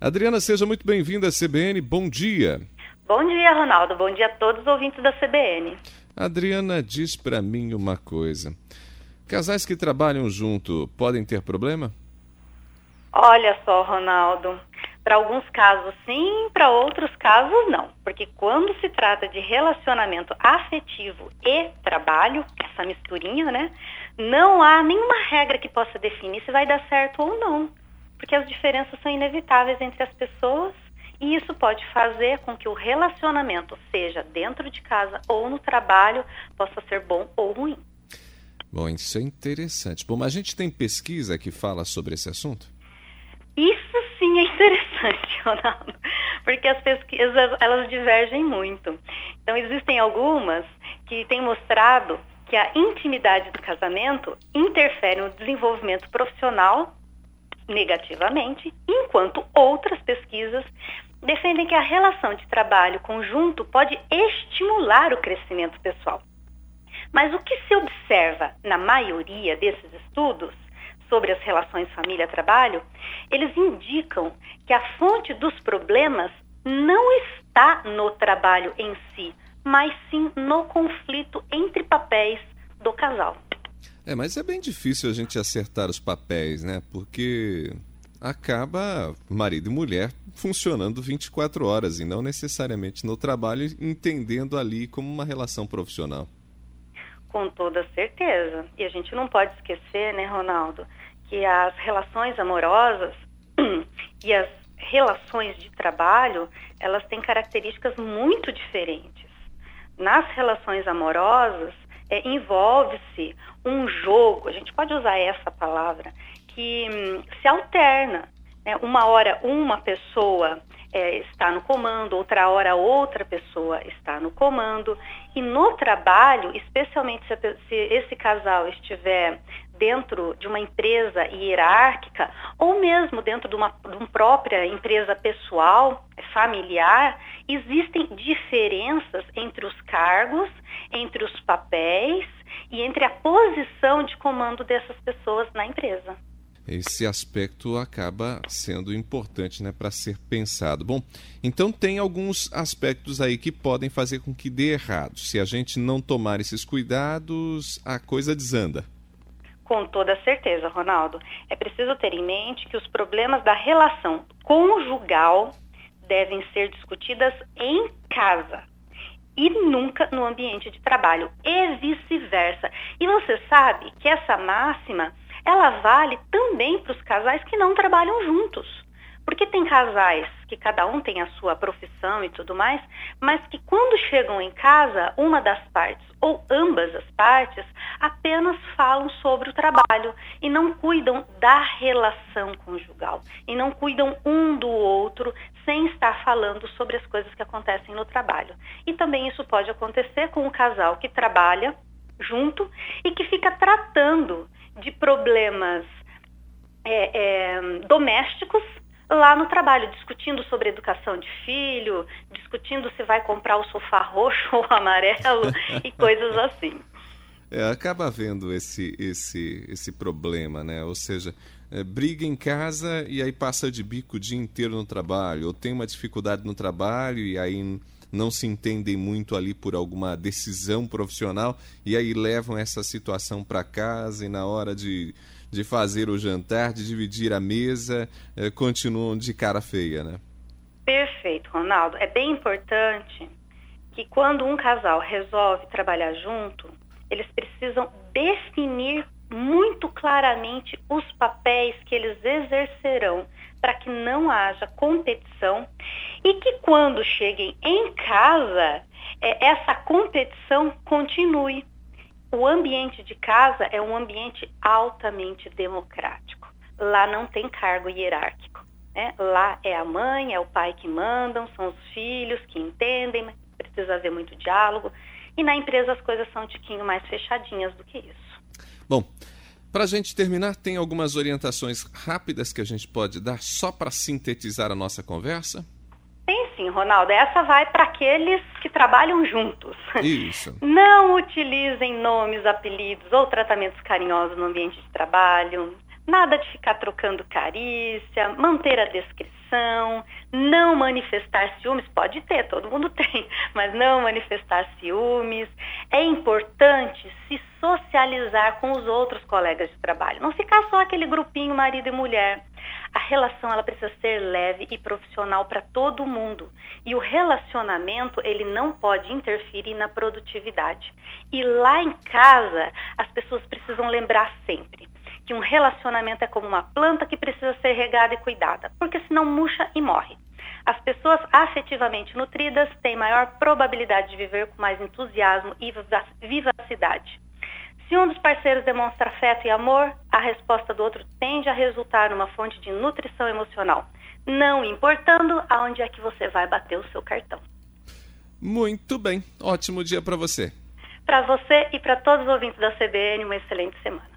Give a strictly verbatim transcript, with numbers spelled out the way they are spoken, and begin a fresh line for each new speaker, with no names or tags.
Adriana, seja muito bem-vinda à C B N. Bom dia.
Bom dia, Ronaldo. Bom dia a todos os ouvintes da C B N.
Adriana, diz pra mim uma coisa. Casais que trabalham junto podem ter problema?
Olha só, Ronaldo. Para alguns casos sim, para outros casos não. Porque quando se trata de relacionamento afetivo e trabalho, essa misturinha, né? Não há nenhuma regra que possa definir se vai dar certo ou não. Porque as diferenças são inevitáveis entre as pessoas e isso pode fazer com que o relacionamento, seja dentro de casa ou no trabalho, possa ser bom ou ruim.
Bom, isso é interessante. Bom, mas a gente tem pesquisa que fala sobre esse assunto?
Isso sim é interessante, Ronaldo, porque as pesquisas, elas divergem muito. Então, existem algumas que têm mostrado que a intimidade do casamento interfere no desenvolvimento profissional negativamente, enquanto outras pesquisas defendem que a relação de trabalho conjunto pode estimular o crescimento pessoal. Mas o que se observa na maioria desses estudos sobre as relações família-trabalho, eles indicam que a fonte dos problemas não está no trabalho em si, mas sim no conflito entre papéis do casal.
É, mas é bem difícil a gente acertar os papéis, né? Porque acaba marido e mulher funcionando vinte e quatro horas e não necessariamente no trabalho, entendendo ali como uma relação profissional.
Com toda certeza. E a gente não pode esquecer, né, Ronaldo, que as relações amorosas e as relações de trabalho, elas têm características muito diferentes. Nas relações amorosas, é, envolve-se um jogo, a gente pode usar essa palavra, que hum, se alterna. Né? Uma hora uma pessoa é, está no comando, outra hora outra pessoa está no comando. E no trabalho, especialmente se, a, se esse casal estiver dentro de uma empresa hierárquica ou mesmo dentro de uma, de uma própria empresa pessoal, familiar, existem diferenças entre os cargos, entre os papéis e entre a posição de comando dessas pessoas na empresa.
Esse aspecto acaba sendo importante, né, para ser pensado. Bom, então tem alguns aspectos aí que podem fazer com que dê errado. Se a gente não tomar esses cuidados, a coisa desanda.
Com toda certeza, Ronaldo. É preciso ter em mente que os problemas da relação conjugal devem ser discutidas em casa e nunca no ambiente de trabalho, e vice-versa. E você sabe que essa máxima, ela vale também para os casais que não trabalham juntos. Porque tem casais que cada um tem a sua profissão e tudo mais, mas que quando chegam em casa, uma das partes ou ambas as partes apenas falam sobre o trabalho e não cuidam da relação conjugal. E não cuidam um do outro sem estar falando sobre as coisas que acontecem no trabalho. E também isso pode acontecer com um casal que trabalha junto e que fica tratando de problemas é, é, domésticos lá no trabalho, discutindo sobre educação de filho, discutindo se vai comprar o sofá roxo ou amarelo e coisas assim.
É, acaba havendo esse, esse, esse problema, né? Ou seja, é, briga em casa e aí passa de bico o dia inteiro no trabalho, ou tem uma dificuldade no trabalho e aí não se entendem muito ali por alguma decisão profissional e aí levam essa situação para casa e na hora de, de fazer o jantar, de dividir a mesa, eh, continuam de cara feia, né?
Perfeito, Ronaldo. É bem importante que quando um casal resolve trabalhar junto, eles precisam definir muito claramente os papéis que eles exercerão para que não haja competição e que quando cheguem em casa, é, essa competição continue. O ambiente de casa é um ambiente altamente democrático. Lá não tem cargo hierárquico. Né? Lá é a mãe, é o pai que mandam, são os filhos que entendem, precisa haver muito diálogo. E na empresa as coisas são um tiquinho mais fechadinhas do que isso.
Bom, para a gente terminar, tem algumas orientações rápidas que a gente pode dar só para sintetizar a nossa conversa?
Tem sim, Ronaldo. Essa vai para aqueles que trabalham juntos.
Isso.
Não utilizem nomes, apelidos ou tratamentos carinhosos no ambiente de trabalho. Nada de ficar trocando carícia, manter a descrição. nutrição, não manifestar ciúmes, pode ter, todo mundo tem, mas não manifestar ciúmes. É importante se socializar com os outros colegas de trabalho, não ficar só aquele grupinho marido e mulher. A relação ela precisa ser leve e profissional para todo mundo. E o relacionamento ele não pode interferir na produtividade. E lá em casa, as pessoas precisam lembrar sempre que um relacionamento é como uma planta que precisa ser regada e cuidada, porque senão murcha e morre. As pessoas afetivamente nutridas têm maior probabilidade de viver com mais entusiasmo e vivacidade. Se um dos parceiros demonstra afeto e amor, a resposta do outro tende a resultar numa fonte de nutrição emocional, não importando aonde é que você vai bater o seu cartão.
Muito bem, ótimo dia para você.
Para você e para todos os ouvintes da C B N, uma excelente semana.